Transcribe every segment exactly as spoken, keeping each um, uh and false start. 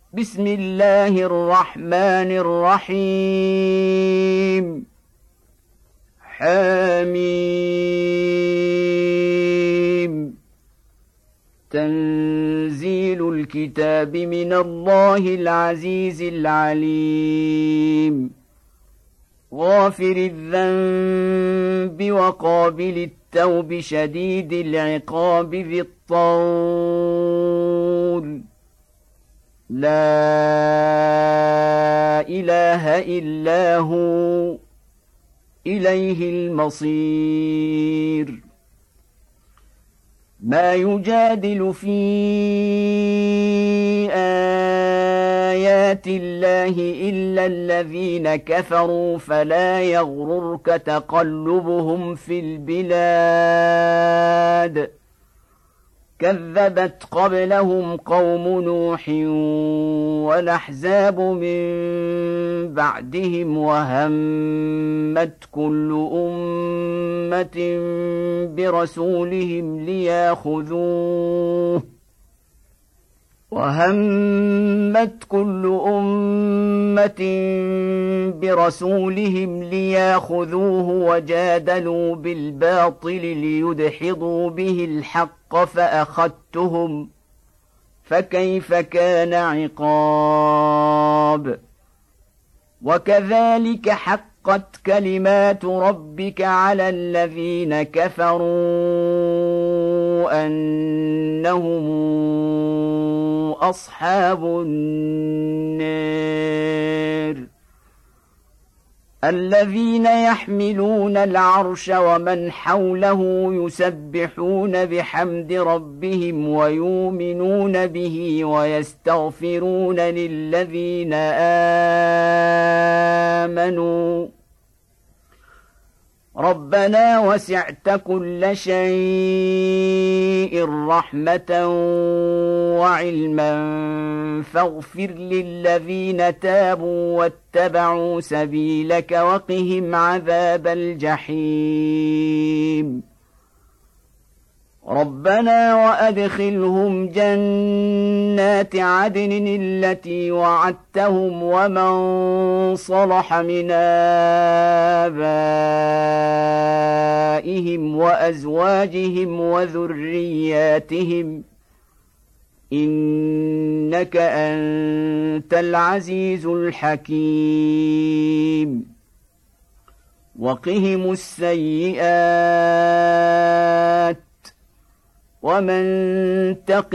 بسم الله الرحمن الرحيم حميم تنزيل الكتاب من الله العزيز العليم غافر الذنب وقابل التوب شديد العقاب ذي الطول لا إله إلا هو إليه المصير ما يجادل في آيات الله إلا الذين كفروا فلا يغررك تقلبهم في البلاد كذبت قبلهم قوم نوح والأحزاب من بعدهم وهمت كل أمة برسولهم ليأخذوه وهمت كل أمة برسولهم ليأخذوه وجادلوا بالباطل ليدحضوا به الحق فأخذتهم فكيف كان عقاب وكذلك حقت كلمات ربك على الذين كفروا أنهم أصحاب النار الذين يحملون العرش ومن حوله يسبحون بحمد ربهم ويؤمنون به ويستغفرون للذين آمنوا ربنا وسعت كل شيء رحمة وعلما فاغفر للذين تابوا واتبعوا سبيلك وقهم عذاب الجحيم ربنا وأدخلهم جنات عدن التي وعدتهم ومن صلح من آبائهم وأزواجهم وذرياتهم إنك أنت العزيز الحكيم وقهم السيئات ومن تق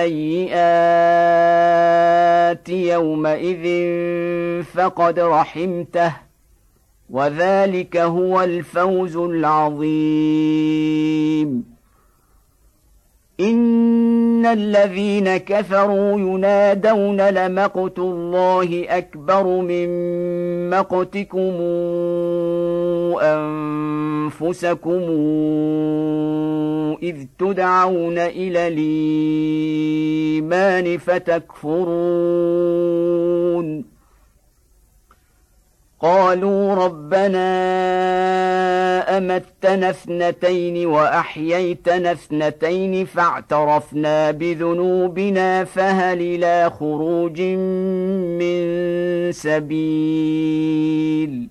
السيئات يومئذ فقد رحمته وذلك هو الفوز العظيم إن الذين كفروا ينادون لمقت الله أكبر من مقتكم أنفسكم إذ تدعون إلى الإيمان فتكفرون قالوا ربنا أمتنا اثنتين وأحييتنا اثنتين فاعترفنا بذنوبنا فهل إلى خروج من سبيل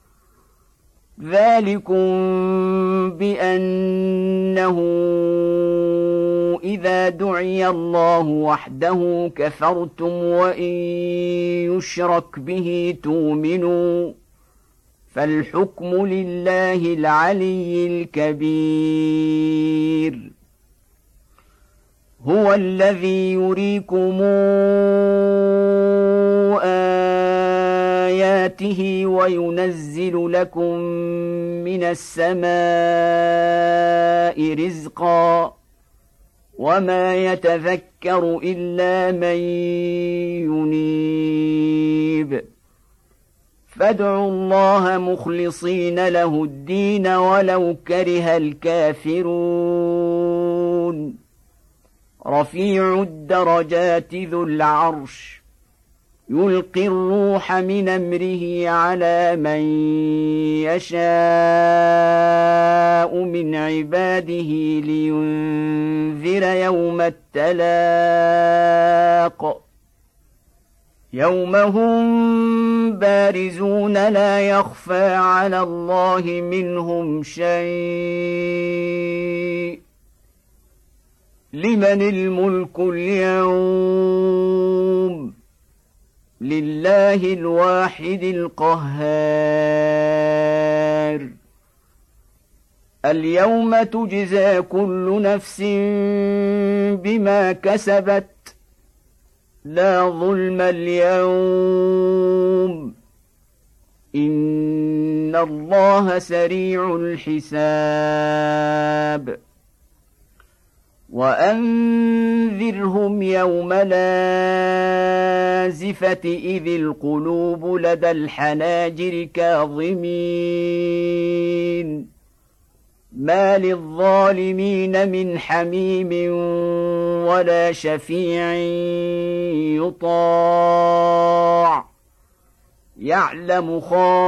ذلكم بأنه إذا دعي الله وحده كفرتم وإن يشرك به تؤمنوا فالحكم لله العلي الكبير هو الذي يريكم آياته وينزل لكم من السماء رزقا وما يتذكر إلا من ينيب فادعوا الله مخلصين له الدين ولو كره الكافرون رفيع الدرجات ذو العرش يلقي الروح من أمره على من يشاء من عباده لينذر يوم التلاق يوم هم بارزون لا يخفى على الله منهم شيء لمن الملك اليوم لله الواحد القهار اليوم تجزى كل نفس بما كسبت لا ظلم اليوم إن الله سريع الحساب وأنذرهم يوم لازفة إذ القلوب لدى الحناجر كاظمين ما للظالمين من حميم ولا شفيع يطاع يعلم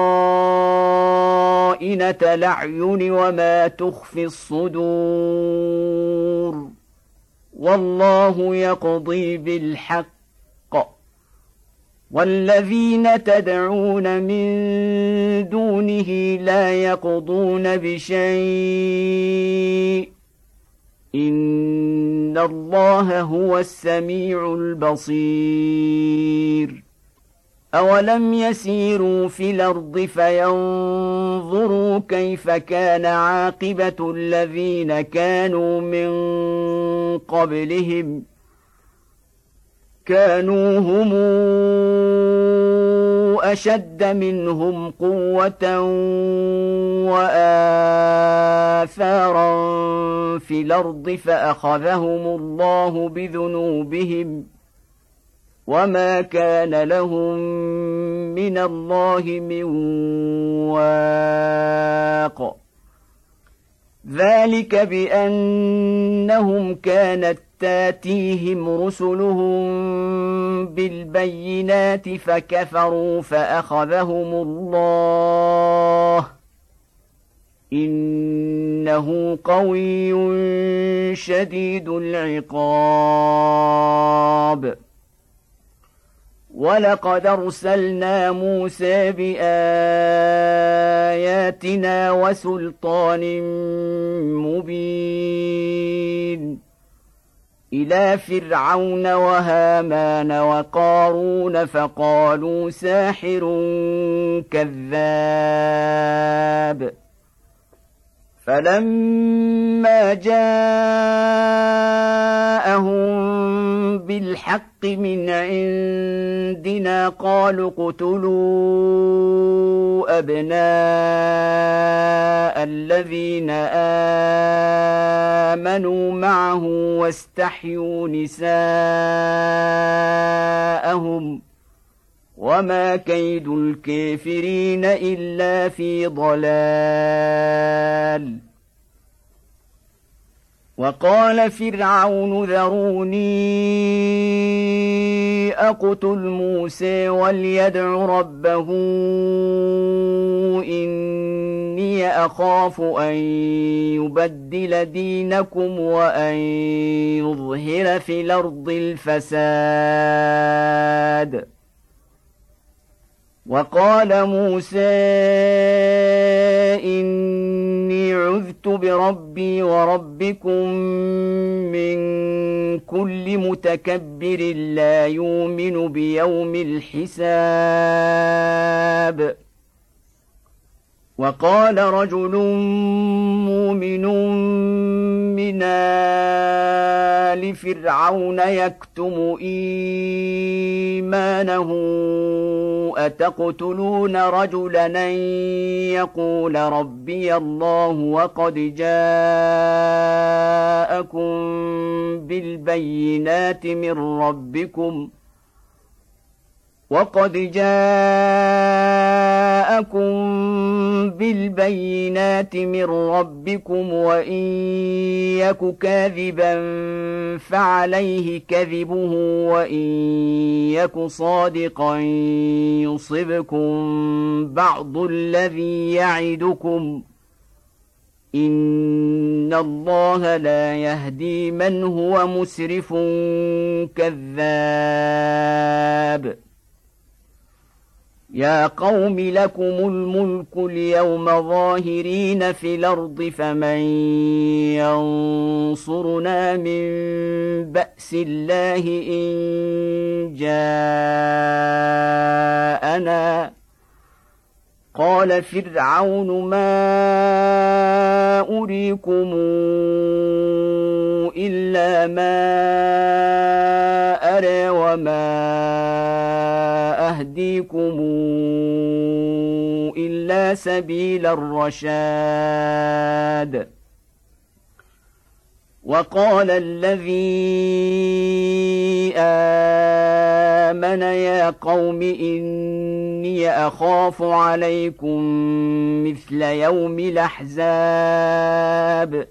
خائنة الأعين وما تخفي الصدور والله يقضي بالحق والذين تدعون من دونه لا يقضون بشيء إن الله هو السميع البصير أولم يسيروا في الأرض فينظروا كيف كان عاقبة الذين كانوا من قبلهم كانوا هم أشد منهم قوة وآثارا في الأرض فأخذهم الله بذنوبهم وما كان لهم من الله من واق ذلك بأنهم كانت تاتيهم رسلهم بالبينات فكفروا فأخذهم الله إنه قوي شديد العقاب ولقد أرسلنا موسى بآياتنا وسلطان مبين إلى فرعون وهامان وقارون فقالوا ساحر كذاب فلما جاءهم بالحق من عندنا قالوا اقتلوا أبناء الذين آمنوا معه واستحيوا نساءهم وما كيد الكافرين إلا في ضلال وقال فرعون ذروني أقتل موسى وليدع ربه إني أخاف أن يبدل دينكم وأن يظهر في الأرض الفساد وقال موسى إني عذت بربي وربكم من كل متكبر لا يؤمن بيوم الحساب وقال رجل مؤمن من آل فرعون يكتم إيمانه أتقتلون رجلا أن يقول ربي الله وقد جاءكم بالبينات من ربكم وقد جاءكم بالبينات من ربكم وإن يك كاذبا فعليه كذبه وإن يك صادقا يصبكم بعض الذي يعدكم إن الله لا يهدي من هو مسرف كذاب يا قوم لكم الملك اليوم ظاهرين في الأرض فمن ينصرنا من بأس الله إن جاءنا قال فرعون ما أريكم إلا ما أرى وما أهديكم إلا سبيل الرشاد وقال الذي آمن يا قوم إني أخاف عليكم مثل يوم الأحزاب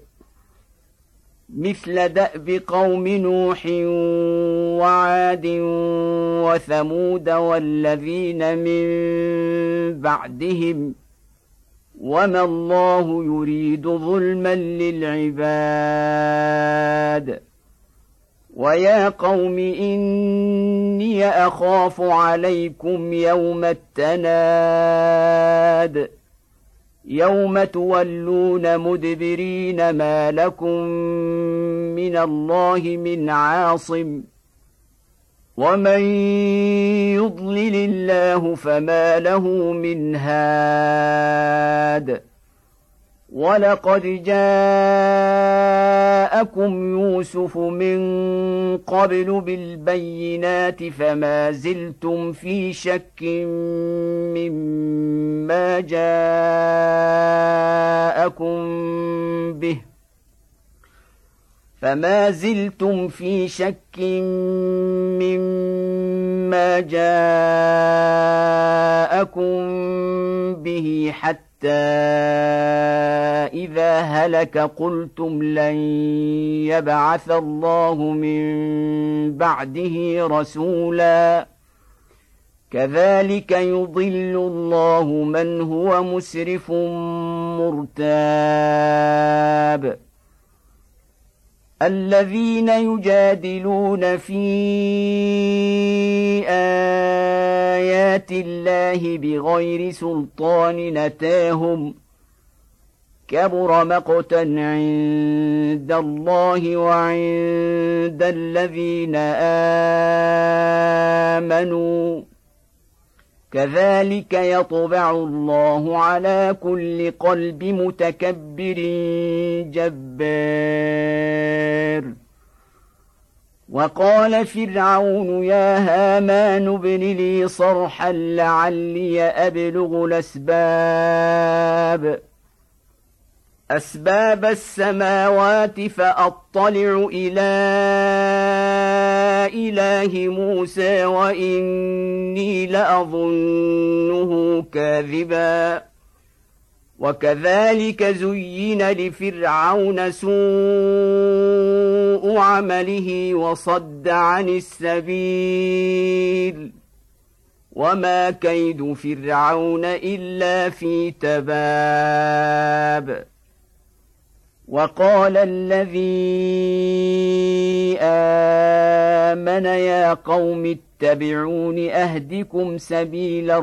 مثل دأب قوم نوح وعاد وثمود والذين من بعدهم وما الله يريد ظلما للعباد ويا قوم إني أخاف عليكم يوم التناد يوم تولون مدبرين ما لكم من الله من عاصم ومن يضلل الله فما له من هاد ولقد جاءكم يوسف من قبل بالبينات فما زلتم في شك مما جاءكم به فما زلتم في شك مما جاءكم به حتى إذا هلك قلتم لن يبعث الله من بعده رسولا كذلك يضل الله من هو مسرف مرتاب الذين يجادلون في آيات الله بغير سلطان أتاهم كبر مقتا عند الله وعند الذين آمنوا كذلك يطبع الله على كل قلب متكبر جبار وقال فرعون يا هامان ابن لي صرحا لعلي أبلغ الأسباب أسباب السماوات فأطلع إلى إله موسى وإني لأظنه كاذبا وكذلك زين لفرعون سوء عمله وصد عن السبيل وما كيد فرعون إلا في تباب وقال الذي آمن يا قوم اتبعون أهدكم سبيل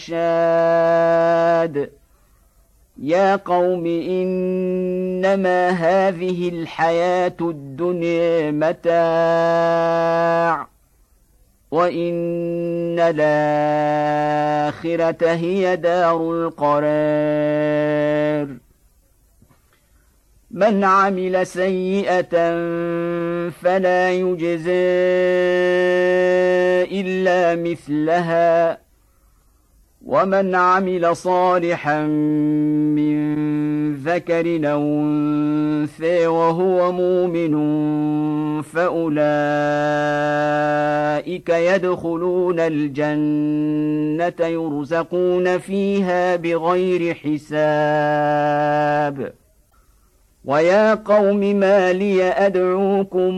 الرشاد يا قوم إنما هذه الحياة الدنيا متاع وإن الآخرة هي دار القرار من عمل سيئة فلا يجزى إلا مثلها ومن عمل صالحا من ذكر أو أنثى وهو مؤمن فأولئك يدخلون الجنة يرزقون فيها بغير حساب ويا قوم ما لي أدعوكم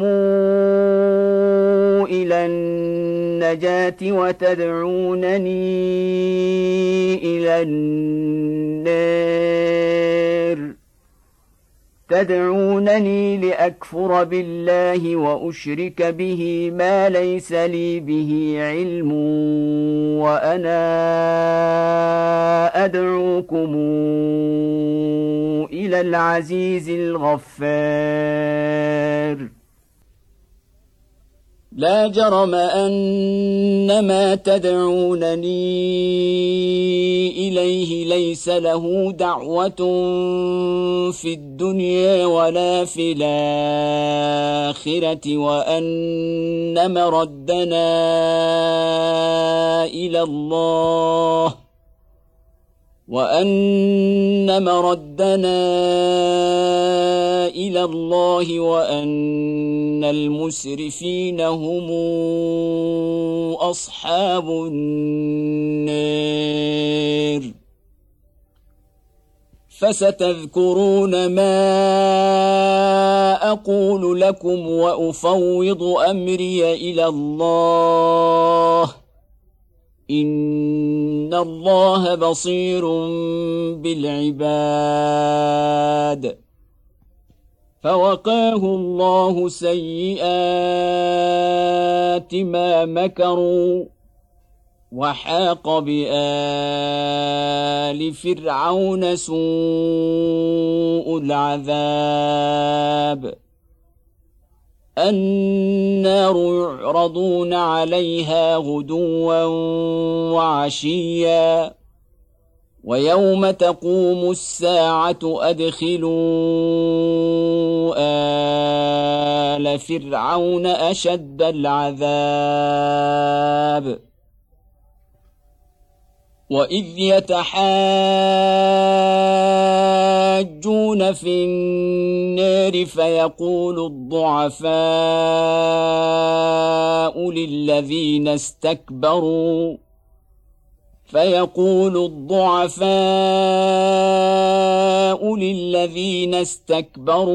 إلى النجاة وتدعونني إلى النار تدعونني لأكفر بالله وأشرك به ما ليس لي به علم وأنا أدعوكم إلى العزيز الغفار لا جرم أن ما تدعونني إليه ليس له دعوة في الدنيا ولا في الآخرة وأن مردنا إلى الله وأن مردنا إلى الله وأن المسرفين هم أصحاب النار فستذكرون ما أقول لكم وأفوض أمري إلى الله إن الله بصير بالعباد فوقاه الله سيئات ما مكروا وحاق بآل فرعون سوء العذاب النار يعرضون عليها غدوا وعشيا ويوم تقوم الساعة أدخلوا آل فرعون أشد العذاب وإذ يتحاجون في النار فيقول الضعفاء للذين استكبروا فيقول الضعفاء للذين استكبروا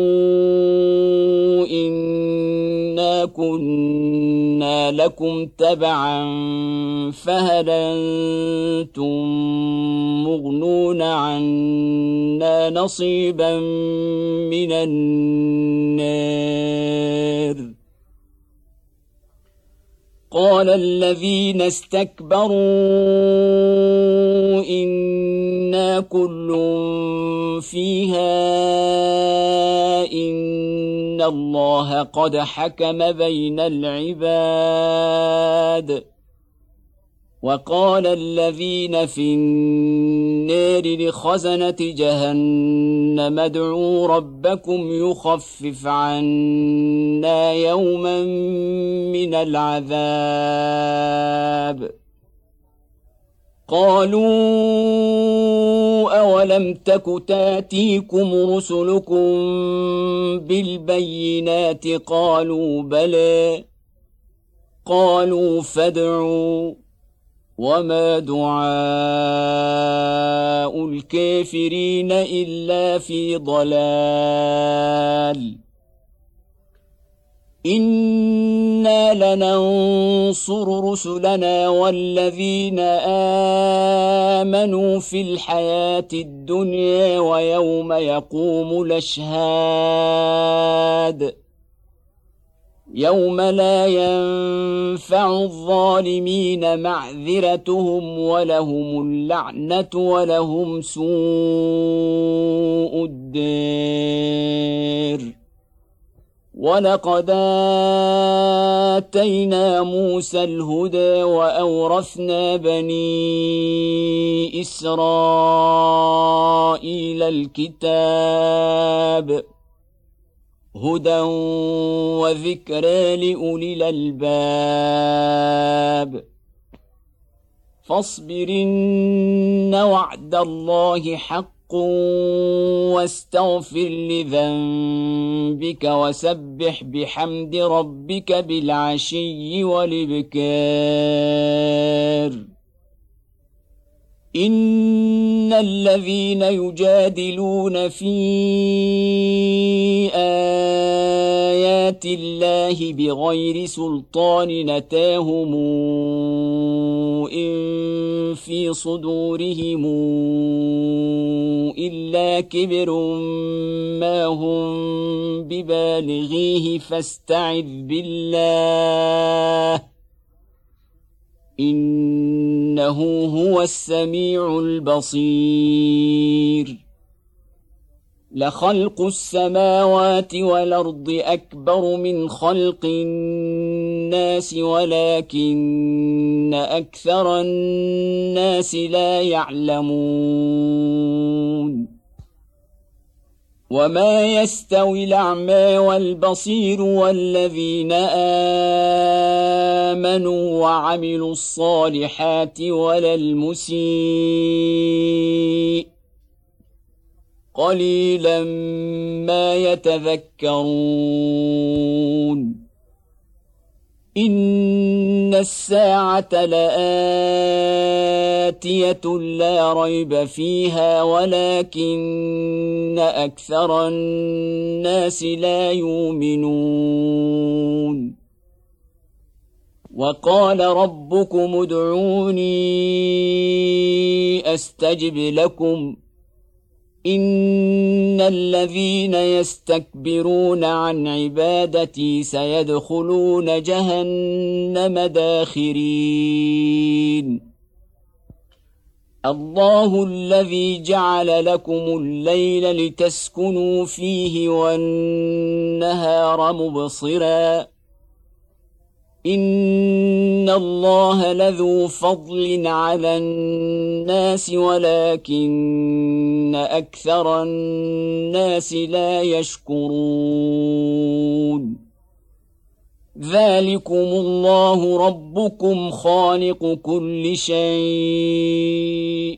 إنا كنا لكم تبعا فهل أنتم مغنون عنا نصيبا من النار قال الذين استكبروا إنا كل فيها إن الله قد حكم بين العباد وقال الذين في النار لخزنة جهنم ادعوا ربكم يخفف عنا يوما من العذاب قالوا أولم تك تاتيكم رسلكم بالبينات قالوا بلى قالوا فادعوا وما دعاء الكافرين إلا في ضلال إنا لننصر رسلنا والذين آمنوا في الحياة الدنيا ويوم يقوم الأشهاد يوم لا ينفع الظالمين معذرتهم ولهم اللعنة ولهم سوء الدار ولقد آتينا موسى الهدى وأورثنا بني إسرائيل الكتاب هدى وذكرى لأولي الألباب فاصبرن وعد الله حق واستغفر لذنبك وسبح بحمد ربك بالعشي والإبكار إن الذين يجادلون في آيات الله بغير سلطان نتاهم إن في صدورهم إلا كبر ما هم ببالغيه فاستعذ بالله إن إنه هو السميع البصير لخلق السماوات والأرض أكبر من خلق الناس ولكن أكثر الناس لا يعلمون وما يستوي الأعمى والبصير والذين آمنوا وعملوا الصالحات ولا المسيء قليلا ما يتذكرون إن الساعة لآتية لا ريب فيها ولكن أكثر الناس لا يؤمنون وقال ربكم ادعوني أستجب لكم إن الذين يستكبرون عن عبادتي سيدخلون جهنم داخرين الله الذي جعل لكم الليل لتسكنوا فيه والنهار مبصرا إن الله لذو فضل على الناس ولكن أكثر الناس لا يشكرون ذلكم الله ربكم خالق كل شيء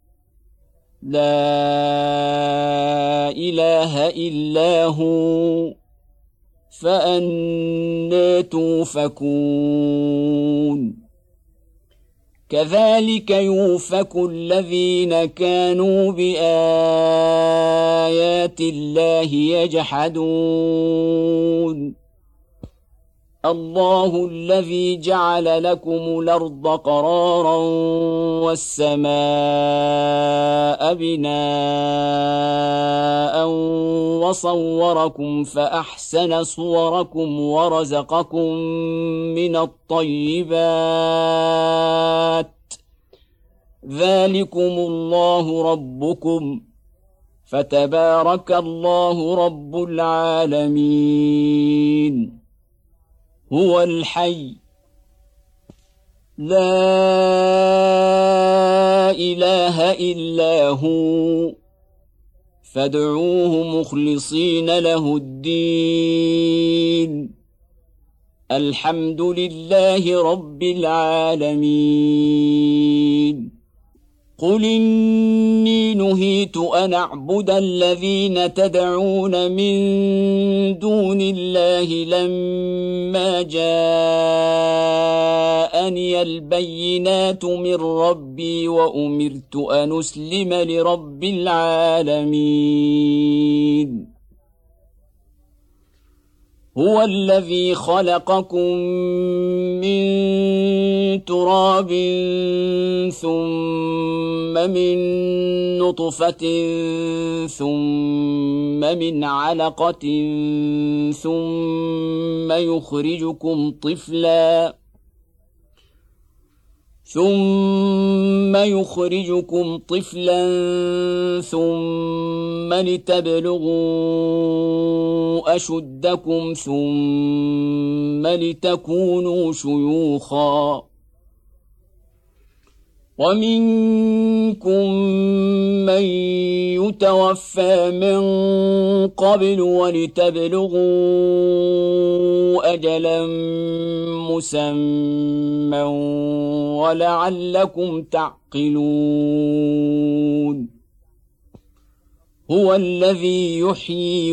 لا إله إلا هو فأنى توفكون كذلك يؤفك الذين كانوا بآيات الله يجحدون الله الذي جعل لكم الأرض قرارا والسماء بناء وصوركم فأحسن صوركم ورزقكم من الطيبات ذلكم الله ربكم فتبارك الله رب العالمين هو الحي لا إله إلا هو فادعوه مخلصين له الدين الحمد لله رب العالمين قل إني نهيت أن أعبد الذين تدعون من دون الله لما جاءني البينات من ربي وأمرت أن أسلم لرب العالمين هو الذي خلقكم من تراب ثم من نطفة ثم من علقة ثم يخرجكم طفلاً ثم يخرجكم طفلا ثم لتبلغوا أشدكم ثم لتكونوا شيوخا ومنكم من يتوفى من قبل ولتبلغوا أجلا مسمى ولعلكم تعقلون هو الذي يحيي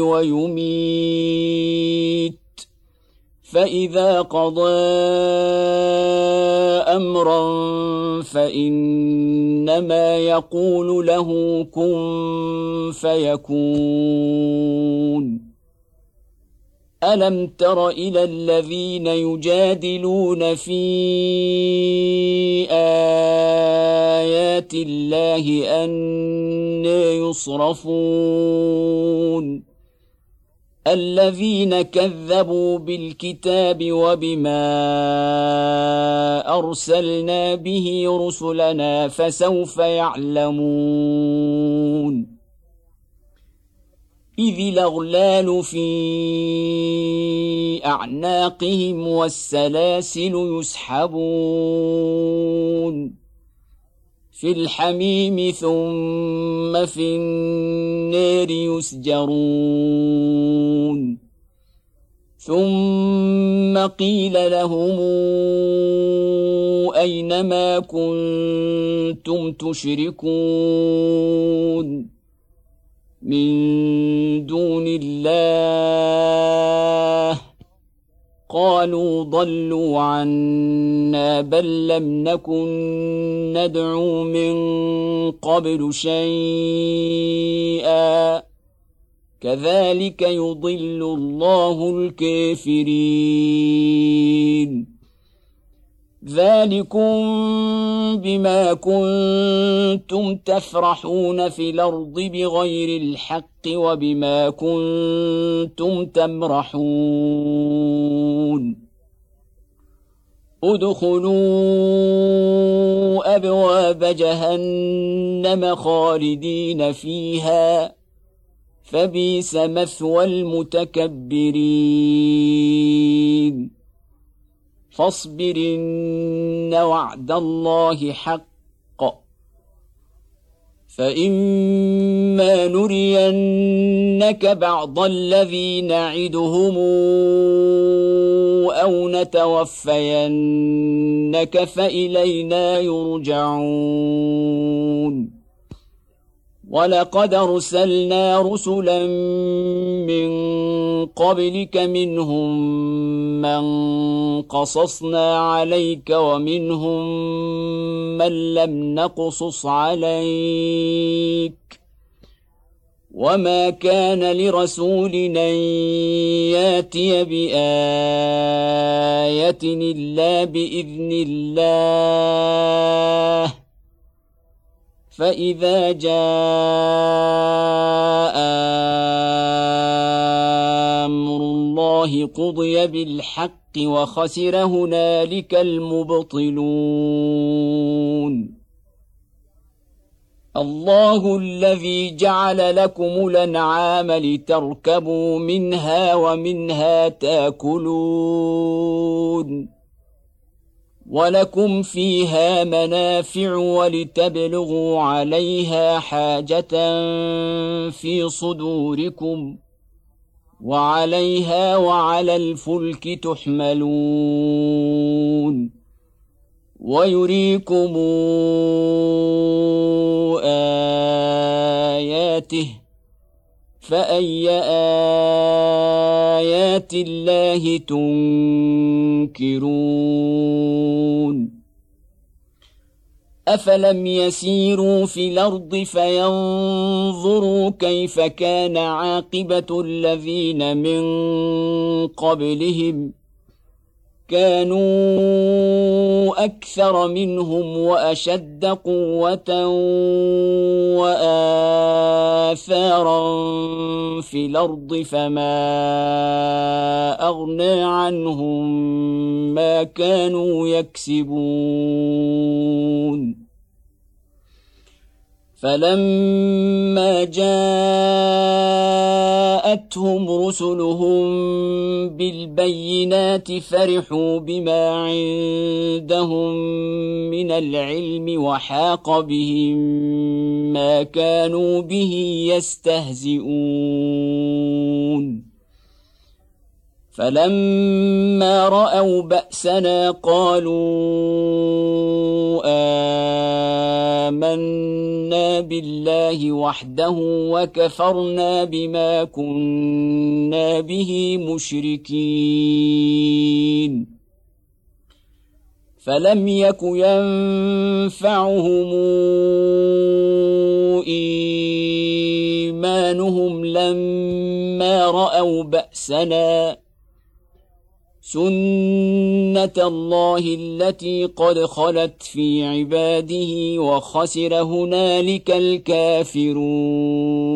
ويميت فإذا قضى أمرا فإنما يقول له كن فيكون ألم تر إلى الذين يجادلون في آيات الله أنى يصرفون الذين كذبوا بالكتاب وبما أرسلنا به رسلنا فسوف يعلمون إذ الأغلال في أعناقهم والسلاسل يسحبون في الحميم ثم في النار يسجرون ثم قيل لهم أين ما كنتم تشركون من دون الله قالوا ضلوا عنا بل لم نكن ندعو من قبل شيئا كذلك يضل الله الكافرين ذلكم بما كنتم تفرحون في الأرض بغير الحق وبما كنتم تمرحون ادخلوا أبواب جهنم خالدين فيها فبئس مثوى المتكبرين فاصبر إن وعد الله حق فإما نرينك بعض الذي نعدهم أو نتوفينك فإلينا يرجعون ولقد أرسلنا رسلا من قبلك منهم من قصصنا عليك ومنهم من لم نقصص عليك وما كان لرسول أن ياتي بآية إلا بإذن الله فإذا جاء أمر الله قضي بالحق وخسر هنالك المبطلون الله الذي جعل لكم الأنعام لتركبوا منها ومنها تأكلون ولكم فيها منافع ولتبلغوا عليها حاجة في صدوركم وعليها وعلى الفلك تحملون ويريكم آياته فأي آيات الله تنكرون أفلم يسيروا في الأرض فينظروا كيف كان عاقبة الذين من قبلهم كانوا أكثر منهم وأشد قوة وآثارا في الأرض فما أغنى عنهم ما كانوا يكسبون فلما جاءتهم رسلهم بالبينات فرحوا بما عندهم من العلم وحاق بهم ما كانوا به يستهزئون فلما رأوا بأسنا قالوا آمنا بالله وحده وكفرنا بما كنا به مشركين فلم يك ينفعهم إيمانهم لما رأوا بأسنا سنة الله التي قد خلت في عباده وخسر هنالك الكافرون